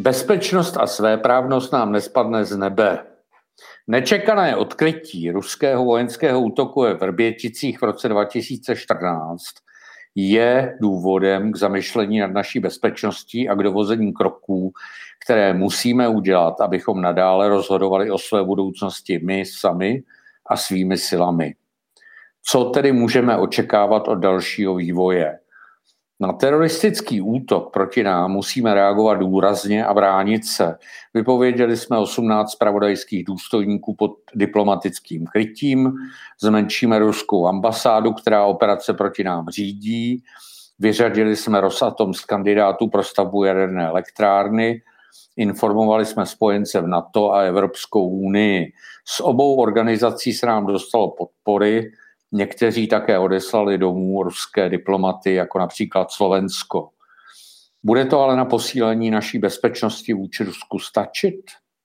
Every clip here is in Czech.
Bezpečnost a svéprávnost nám nespadne z nebe. Nečekané odkrytí ruského vojenského útoku ve Vrběticích v roce 2014 je důvodem k zamyšlení nad naší bezpečností a k dovození kroků, které musíme udělat, abychom nadále rozhodovali o své budoucnosti my sami a svými silami. Co tedy můžeme očekávat od dalšího vývoje? Na teroristický útok proti nám musíme reagovat důrazně a bránit se. Vypověděli jsme 18 zpravodajských důstojníků pod diplomatickým krytím, zmenšíme ruskou ambasádu, která operace proti nám řídí, vyřadili jsme Rosatom z kandidátů pro stavbu jaderné elektrárny, informovali jsme spojence v NATO a Evropskou unii. Z obou organizací se nám dostalo podpory, někteří také odeslali domů ruské diplomaty, jako například Slovensko. Bude to ale na posílení naší bezpečnosti vůči Rusku stačit?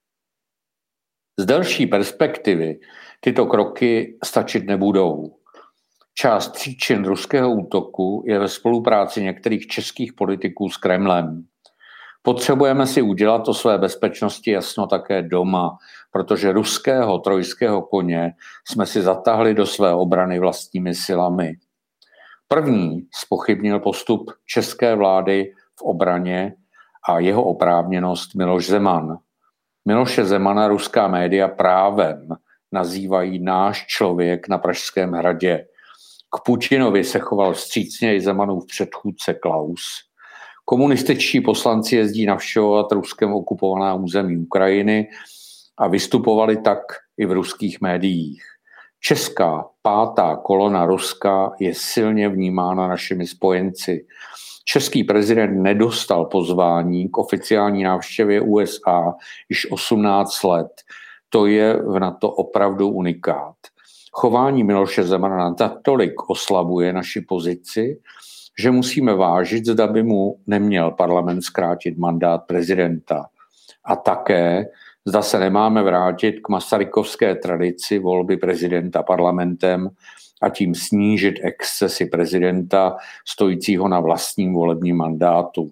Z delší perspektivy tyto kroky stačit nebudou. Část příčin ruského útoku je ve spolupráci některých českých politiků s Kremlem. Potřebujeme si udělat o své bezpečnosti jasno také doma, protože ruského trojského koně jsme si zatáhli do své obrany vlastními silami. První zpochybnil postup české vlády v obraně a jeho oprávněnost Miloš Zeman. Miloše Zemana ruská média právem nazývají náš člověk na Pražském hradě. K Putinovi se choval vstřícně i Zemanův předchůdce Klaus. Komunističtí poslanci jezdí navštěvovat Ruskem okupovaná území Ukrajiny a vystupovali tak i v ruských médiích. Česká pátá kolona Ruska je silně vnímána našimi spojenci. Český prezident nedostal pozvání k oficiální návštěvě USA již 18 let. To je v NATO opravdu unikát. Chování Miloše Zemana natolik oslabuje naši pozici, že musíme vážit, zda by mu neměl parlament zkrátit mandát prezidenta. A také, zda se nemáme vrátit k masarykovské tradici volby prezidenta parlamentem a tím snížit excesy prezidenta stojícího na vlastním volebním mandátu.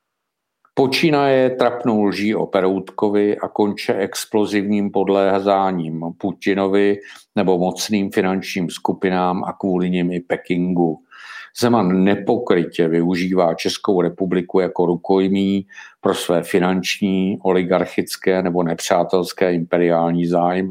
Počínaje trapnou lží o Peroutkovi a konče explozivním podléháním Putinovi nebo mocným finančním skupinám a kvůli nim i Pekingu. Zeman nepokrytě využívá Českou republiku jako rukojmí pro své finanční, oligarchické nebo nepřátelské imperiální zájmy.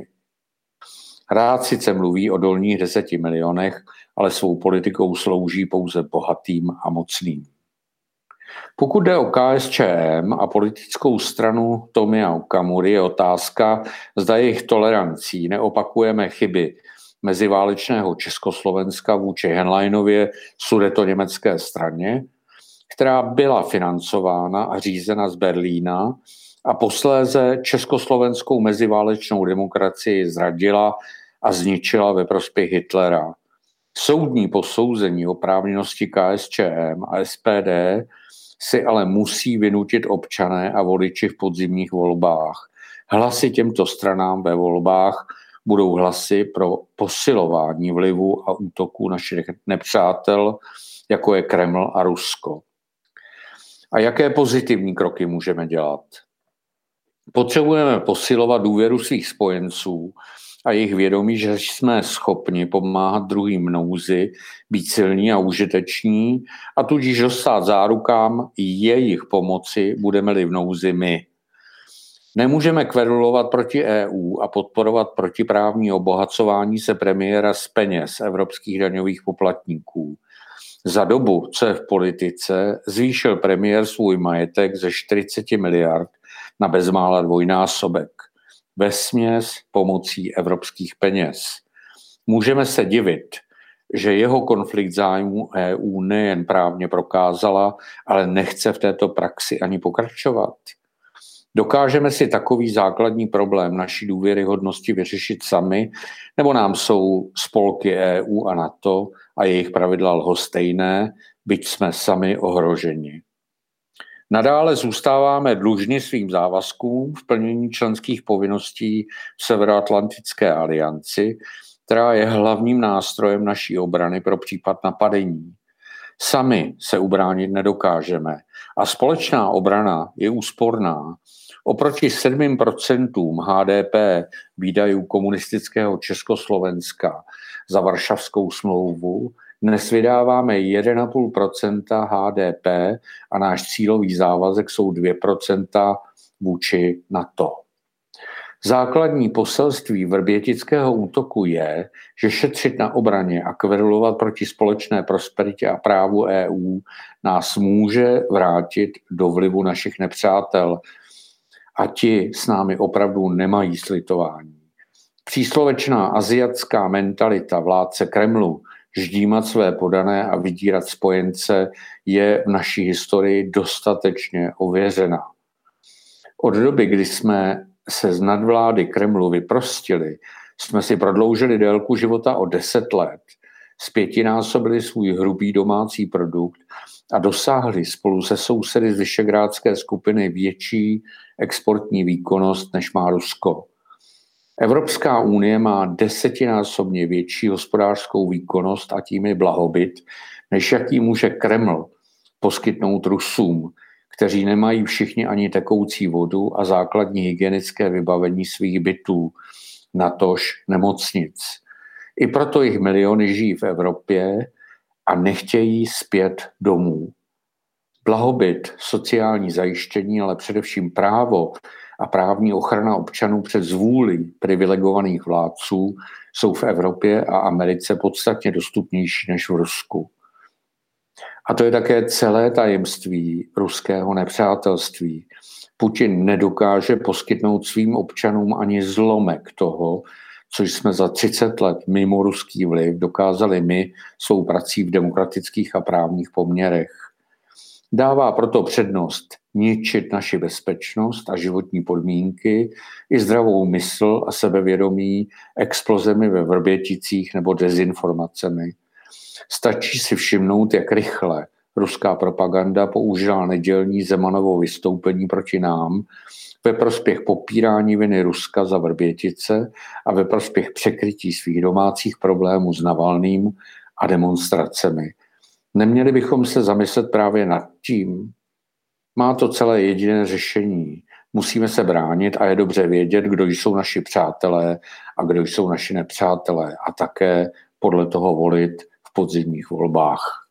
Rád sice mluví o dolních 10 milionech, ale svou politikou slouží pouze bohatým a mocným. Pokud jde o KSČM a politickou stranu Tomia Okamury, je otázka, zda jejich tolerancí neopakujeme chyby meziválečného Československa vůči Henleinově sudetoněmecké straně, která byla financována a řízena z Berlína a posléze československou meziválečnou demokracii zradila a zničila ve prospěch Hitlera. Soudní posouzení oprávněnosti KSČM a SPD si ale musí vynutit občané a voliči v podzimních volbách. Hlasy těmto stranám ve volbách budou hlasy pro posilování vlivu a útoků našich nepřátel, jako je Kreml a Rusko. A jaké pozitivní kroky můžeme dělat? Potřebujeme posilovat důvěru svých spojenců a jejich vědomí, že jsme schopni pomáhat druhým nouzi, být silní a užiteční a tudíž dostat zárukám jejich pomoci, budeme-li v nouzi my. Nemůžeme kverulovat proti EU a podporovat protiprávní obohacování se premiéra z peněz evropských daňových poplatníků. Za dobu, co je v politice, zvýšil premiér svůj majetek ze 40 miliard na bezmála dvojnásobek. Vesměs pomocí evropských peněz. Můžeme se divit, že jeho konflikt zájmů EU nejen právně prokázala, ale nechce v této praxi ani pokračovat. Dokážeme si takový základní problém naší důvěryhodnosti vyřešit sami, nebo nám jsou spolky EU a NATO a jejich pravidla lhostejné, byť jsme sami ohroženi. Nadále zůstáváme dlužni svým závazkům v plnění členských povinností v Severoatlantické alianci, která je hlavním nástrojem naší obrany pro případ napadení. Sami se ubránit nedokážeme a společná obrana je úsporná. Oproti 7% HDP výdajů komunistického Československa za Varšavskou smlouvu dnes vydáváme 1,5% HDP a náš cílový závazek jsou 2% vůči NATO. Základní poselství vrbětického útoku je, že šetřit na obraně a kverulovat proti společné prosperitě a právu EU nás může vrátit do vlivu našich nepřátel a ti s námi opravdu nemají slitování. Příslovečná aziatská mentalita vládce Kremlu ždímat své podané a vydírat spojence je v naší historii dostatečně ověřena. Od doby, kdy jsme se z nadvlády Kremlu vyprostili, jsme si prodloužili délku života o 10 let, zpětinásobili svůj hrubý domácí produkt a dosáhli spolu se sousedy z Visegrádské skupiny větší exportní výkonnost, než má Rusko. Evropská unie má 10násobně větší hospodářskou výkonnost a tím i blahobyt, než jaký může Kreml poskytnout Rusům, kteří nemají všichni ani tekoucí vodu a základní hygienické vybavení svých bytů, natož nemocnic. I proto jich miliony žijí v Evropě a nechtějí zpět domů. Blahobyt, sociální zajištění, ale především právo a právní ochrana občanů před zvůlí privilegovaných vládců jsou v Evropě a Americe podstatně dostupnější než v Rusku. A to je také celé tajemství ruského nepřátelství. Putin nedokáže poskytnout svým občanům ani zlomek toho, co jsme za 30 let mimo ruský vliv dokázali my svou prací v demokratických a právních poměrech. Dává proto přednost ničit naši bezpečnost a životní podmínky i zdravou mysl a sebevědomí explozemi ve Vrběticích nebo dezinformacemi. Stačí si všimnout, jak rychle ruská propaganda použila nedělní Zemanovo vystoupení proti nám ve prospěch popírání viny Ruska za Vrbětice a ve prospěch překrytí svých domácích problémů s Navalným a demonstracemi. Neměli bychom se zamyslet právě nad tím? Má to celé jediné řešení. Musíme se bránit a je dobře vědět, kdo jsou naši přátelé a kdo jsou naši nepřátelé a také podle toho volit v podzimních volbách.